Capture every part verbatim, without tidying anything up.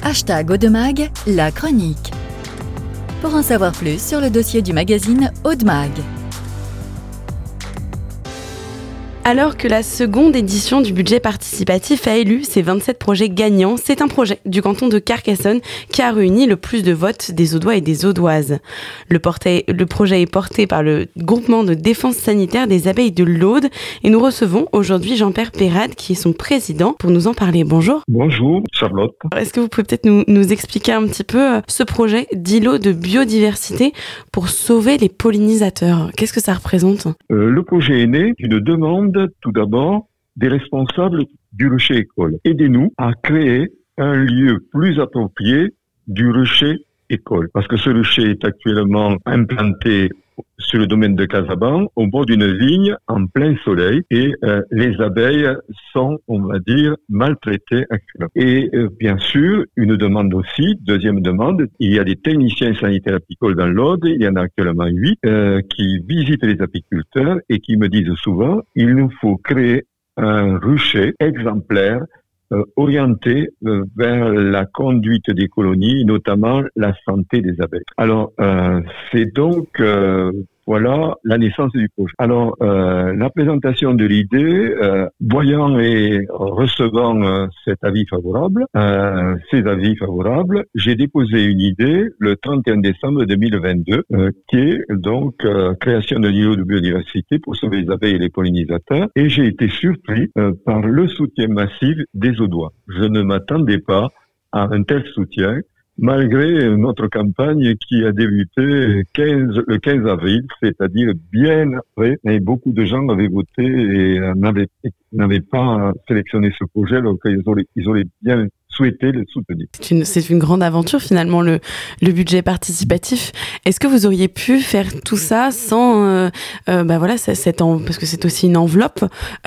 Hashtag Audemag, la chronique. Pour en savoir plus sur le dossier du magazine Audemag. Alors que la seconde édition du budget participatif a élu ses vingt-sept projets gagnants, c'est un projet du canton de Carcassonne qui a réuni le plus de votes des Audois et des Audoises. Le, porté, le projet est porté par le groupement de défense sanitaire des abeilles de l'Aude et nous recevons aujourd'hui Jean-Pierre Peyrade qui est son président pour nous en parler. Bonjour. Bonjour Charlotte. Est-ce que vous pouvez peut-être nous, nous expliquer un petit peu ce projet d'îlot de biodiversité pour sauver les pollinisateurs? Qu'est-ce que ça représente? euh, Le projet est né d'une demande tout d'abord des responsables du Rucher École. Aidez-nous à créer un lieu plus approprié du Rucher École. Parce que ce rucher est actuellement implanté sur le domaine de Casaban, au bord d'une vigne, en plein soleil, et euh, les abeilles sont, on va dire, maltraitées actuellement. Et euh, bien sûr, une demande aussi, deuxième demande, il y a des techniciens sanitaires apicoles dans l'Aude, il y en a actuellement huit, euh, qui visitent les apiculteurs et qui me disent souvent, il nous faut créer un rucher exemplaire Euh, orienté euh, vers la conduite des colonies, notamment la santé des abeilles. Alors, euh, c'est donc euh, voilà la naissance du projet. Alors, euh, la présentation de l'idée, euh, voyant et recevant euh, cet avis favorable, euh, ces avis favorables, j'ai déposé une idée le trente et un décembre deux mille vingt-deux, euh, qui est donc euh, création d'un îlot de biodiversité pour sauver les abeilles et les pollinisateurs, et j'ai été surpris euh, par le soutien massif des Audois. Je ne m'attendais pas à un tel soutien, malgré notre campagne qui a débuté quinze, le quinze avril, c'est-à-dire bien après, et beaucoup de gens avaient voté et n'avaient, n'avaient pas sélectionné ce projet, alors qu'ils auraient, ils auraient bien souhaité le soutenir. C'est une, c'est une grande aventure finalement, le, le budget participatif. Est-ce que vous auriez pu faire tout ça sans, euh, euh, bah voilà, cette en, parce que c'est aussi une enveloppe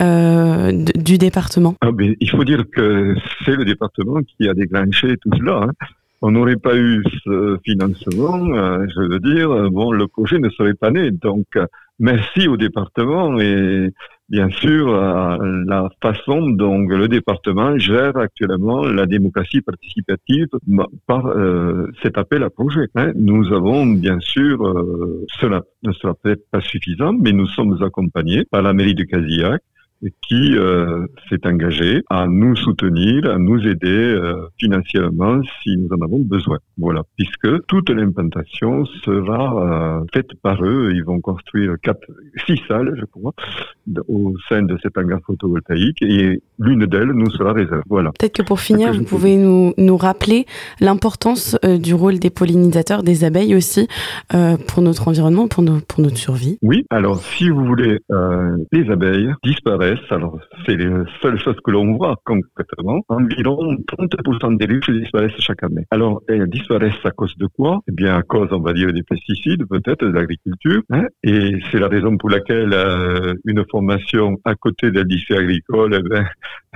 euh, de, du département? Ah ben, il faut dire que c'est le département qui a déclenché tout cela, hein. On n'aurait pas eu ce financement, euh, je veux dire, bon, le projet ne serait pas né. Donc, euh, merci au département et bien sûr à la façon dont le département gère actuellement la démocratie participative par euh, cet appel à projet, hein. Nous avons bien sûr, euh, cela ne sera peut-être pas suffisant, mais nous sommes accompagnés par la mairie de Casillac, qui euh, s'est engagé à nous soutenir, à nous aider euh, financièrement si nous en avons besoin. Voilà, puisque toute l'implantation sera euh, faite par eux. Ils vont construire quatre, six salles, je crois, au sein de cet hangar photovoltaïque, et l'une d'elles nous sera réservée. Voilà. Peut-être que pour finir, que vous pouvez nous, nous rappeler l'importance euh, du rôle des pollinisateurs, des abeilles aussi, euh, pour notre environnement, pour, nos, pour notre survie. Oui, alors si vous voulez, euh, les abeilles disparaissent. Alors, c'est les seules choses que l'on voit concrètement. Environ trente pour cent des ruches disparaissent chaque année. Alors, elles disparaissent à cause de quoi? Eh bien, à cause, on va dire, des pesticides, peut-être, de l'agriculture, hein. Et c'est la raison pour laquelle euh, une formation à côté d'un lycée agricole, eh bien,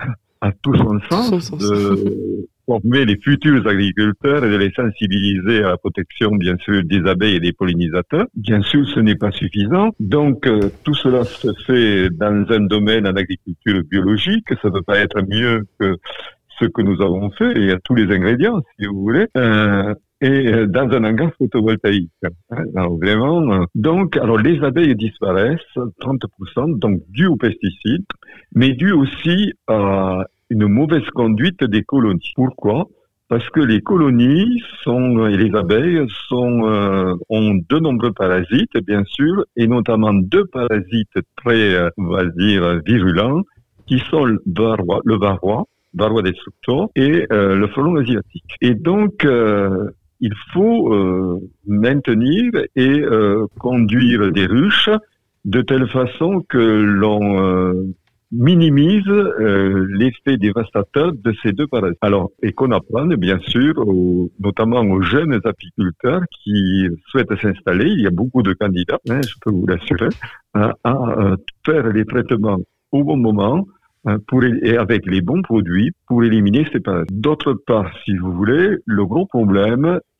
a tout son sens de former les futurs agriculteurs et de les sensibiliser à la protection, bien sûr, des abeilles et des pollinisateurs. Bien sûr, ce n'est pas suffisant. Donc, euh, tout cela se fait dans un domaine en agriculture biologique. Ça ne peut pas être mieux que ce que nous avons fait. Il y a tous les ingrédients, si vous voulez. Euh, et dans un hangar photovoltaïque. Alors vraiment, donc, alors les abeilles disparaissent, trente pour cent, donc dû aux pesticides, mais dû aussi à une mauvaise conduite des colonies. Pourquoi? Parce que les colonies sont, et les abeilles sont, euh, ont de nombreux parasites, bien sûr, et notamment deux parasites très, on va dire, virulents, qui sont le varroa, le varroa, varroa destructor, et euh, le frelon asiatique. Et donc, euh, il faut euh, maintenir et euh, conduire des ruches de telle façon que l'on euh, minimise euh, l'effet dévastateur de ces deux parasites. Alors, et qu'on apprenne, bien sûr, aux, notamment aux jeunes apiculteurs qui souhaitent s'installer, il y a beaucoup de candidats, hein, je peux vous l'assurer, à, à, à faire les traitements au bon moment, pour, et avec les bons produits pour éliminer ces parasites. D'autre part, si vous voulez, le gros problème,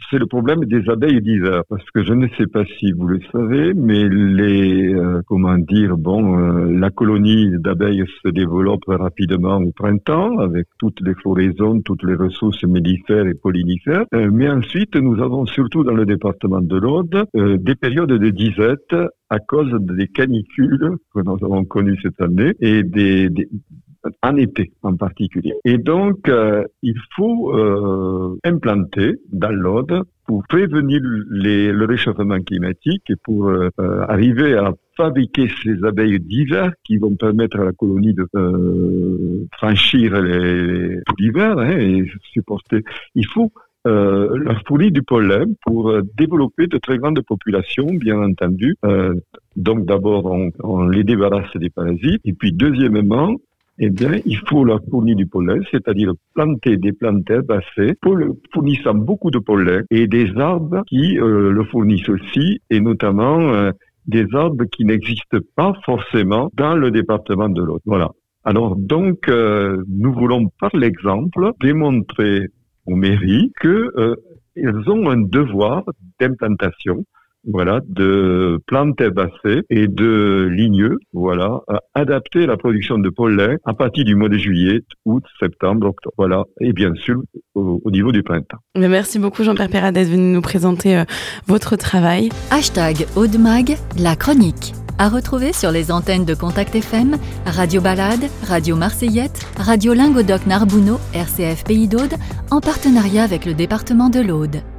c'est le problème des abeilles d'hiver, parce que je ne sais pas si vous le savez, mais les, euh, comment dire, bon, euh, la colonie d'abeilles se développe rapidement au printemps, avec toutes les floraisons, toutes les ressources mellifères et pollinifères, euh, mais ensuite, nous avons surtout dans le département de l'Aude, euh, des périodes de disette à cause des canicules que nous avons connues cette année, et des, des en été en particulier. Et donc, euh, il faut euh, implanter dans l'Aude pour prévenir les, le réchauffement climatique et pour euh, arriver à fabriquer ces abeilles d'hiver qui vont permettre à la colonie de euh, franchir les, l'hiver hein, et supporter. Il faut euh, leur fournir du pollen pour euh, développer de très grandes populations, bien entendu. Euh, donc d'abord, on, on les débarrasse des parasites. Et puis deuxièmement, eh bien, il faut leur fournir du pollen, c'est-à-dire planter des plantes herbacées fournissant beaucoup de pollen et des arbres qui euh, le fournissent aussi, et notamment euh, des arbres qui n'existent pas forcément dans le département de l'Aude. Voilà. Alors donc, euh, nous voulons par l'exemple démontrer aux mairies que euh, elles ont un devoir d'implantation. Voilà, de plantes herbacées et de ligneux, voilà, adapter la production de pollen à partir du mois de juillet, août, septembre, octobre, voilà, et bien sûr au, au niveau du printemps. Mais merci beaucoup Jean-Pierre Perrat d'être venu nous présenter euh, votre travail. Hashtag Audemag, la chronique. À retrouver sur les antennes de Contact F M, Radio Balade, Radio Marseillette, Radio Lingodoc Narbonneau, R C F Pays d'Aude, en partenariat avec le département de l'Aude.